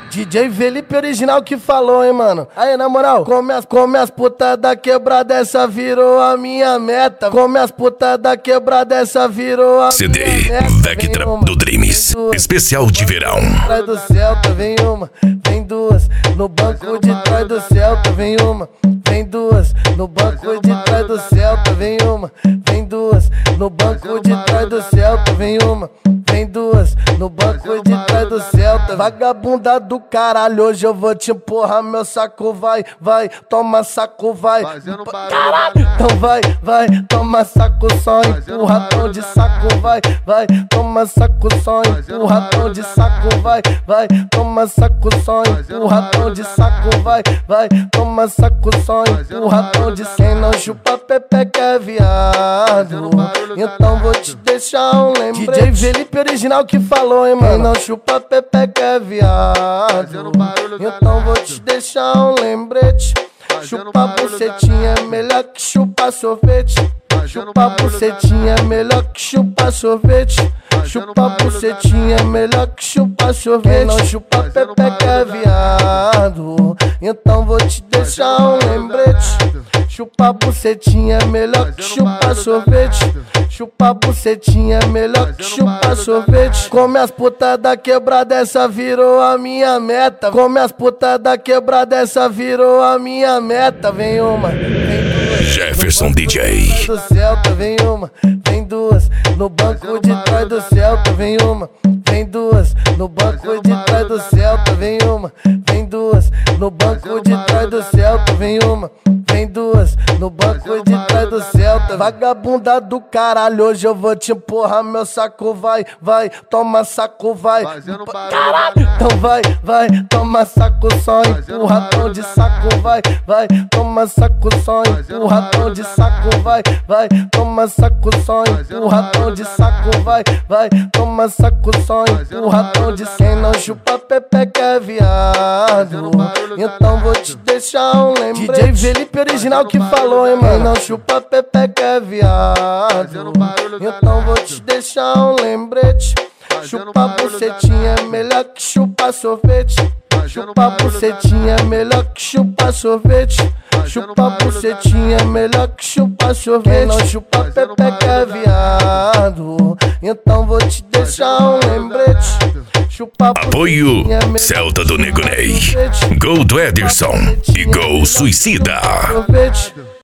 DJ Felipe original que falou, hein, mano. Aí, na moral, come as putas da quebrada, essa virou a minha meta. Come as putas da quebrada, essa virou a CD minha meta. Vectra do Dreams, especial de verão. Trás do Celta, vem uma, vem duas. No banco de trás do Celta, vem uma, vem duas. No banco de trás do Celta, vem uma, vem duas. No banco de trás do Celta, vem uma, vem duas. No banco de trás do Celta. Vagabunda do caralho, hoje eu vou te empurrar, meu saco vai, toma saco, vai. Caralho, então vai, toma saco só, empurradão de saco, vai, toma saco só, empurradão de saco, vai, toma saco só, empurradão de saco, vai, toma saco só, empurradão de quem não chupa pepeca é viado, então vou te deixar um lembrete. DJ Felipe original que falou, hein, mano. Quem não chupa pepeca é viado, então vou te deixar um lembrete. Chupar bucetinha é melhor que chupar sorvete. Chupar bucetinha é melhor que chupar sorvete. Chupar bucetinha é melhor que chupar sorvete. Quem não chupa pepeca é viado, então vou te deixar um lembrete. Chupar bucetinha é melhor que chupar sorvete. Chupar bucetinha é melhor que chupar sorvete. Come as putas da quebrada, essa virou a minha meta. Come as putas da quebrada, essa virou a minha meta. Vem uma, vem duas. Jefferson DJ. Do Celta, vem uma, vem duas. No banco de trás do Celta, vem uma, vem duas. No banco de trás do Celta, vem uma, vem duas. No banco de trás do Celta, vem uma, vem duas. No banco de trás do Celta. Vagabunda do caralho, hoje eu vou te empurrar, meu saco vai, toma saco, vai. Caralho, então vai, toma saco só, empurradão de saco, vai, toma saco só, empurradão de saco, vai, toma saco só, empurradão de saco, vai, toma saco só, empurradão de quem não chupa pepeca é viado, então vou te deixar um lembrete. DJ Felipe original que falou, hein, mano. Quem não chupa pepeca é viado, então vou te deixar um lembrete. Chupar bucetinha é melhor que chupar sorvete. Chupar bucetinha é melhor que chupar sorvete. Chupar bucetinha é melhor que chupar sorvete. Quem não chupa pepeca é viado, então vou te deixar um lembrete. Apoio Celta do Nego Ney, Gol do Ederson e Gol Suicida.